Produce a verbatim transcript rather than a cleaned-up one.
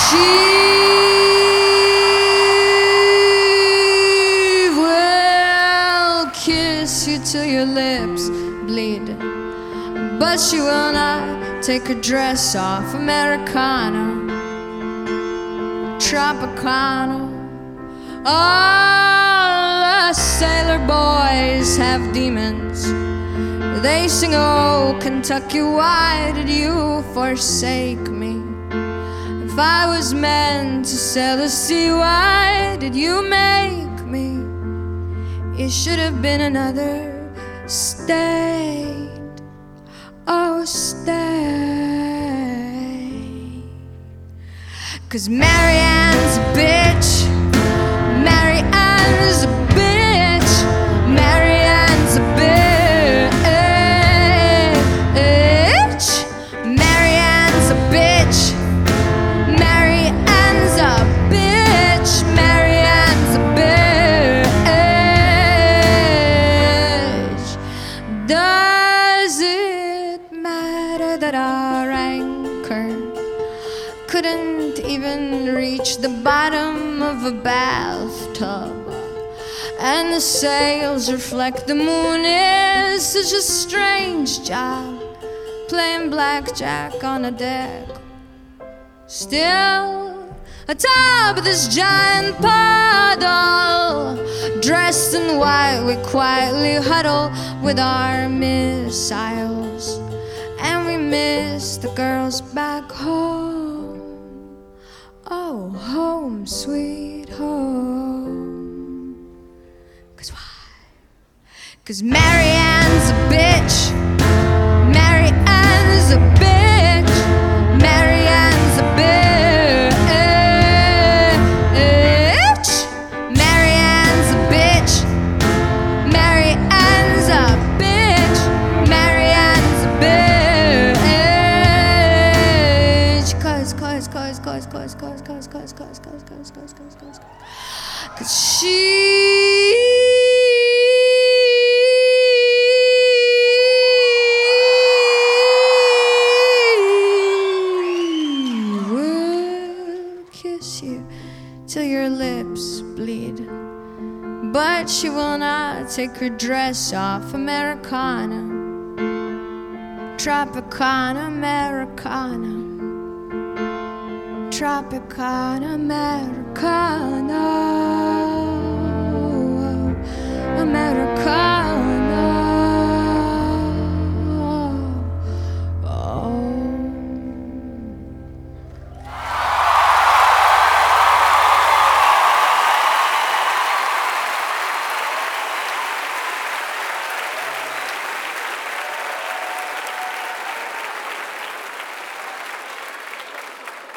She will kiss you till your lips bleed, but she will not take her dress off. Americana, Tropicana. All the sailor boys have demons. They sing, oh, Kentucky, why did you forsake me? If I was meant to sail the sea, why did you make me? It should have been another state. Oh, stay. 'Cause Marianne's a bitch. Marianne's a bitch. Marianne's a bitch. Marianne's a bitch. Marianne's a bitch. Marianne's a bitch. Does it matter that our anchor couldn't even reach the bottom of a bathtub, and the sails reflect the moon? Is such a strange job, playing blackjack on a deck. Still atop of this giant puddle, dressed in white, we quietly huddle with our missiles, and we miss the girls back home. Oh, home, sweet home. 'Cause why? 'Cause Marianne's a bitch. Marianne's a bitch. Marianne's a bitch. Marianne's a bitch. Marianne's a bitch. Marianne's a bitch. Cause, cause, cause, cause, cause, cause, cause, cause, cause, cause, cause, cause, cause, cause, 'cause she you till your lips bleed, but she will not take her dress off. Americana, Tropicana, Americana, Tropicana, Americana, Americana.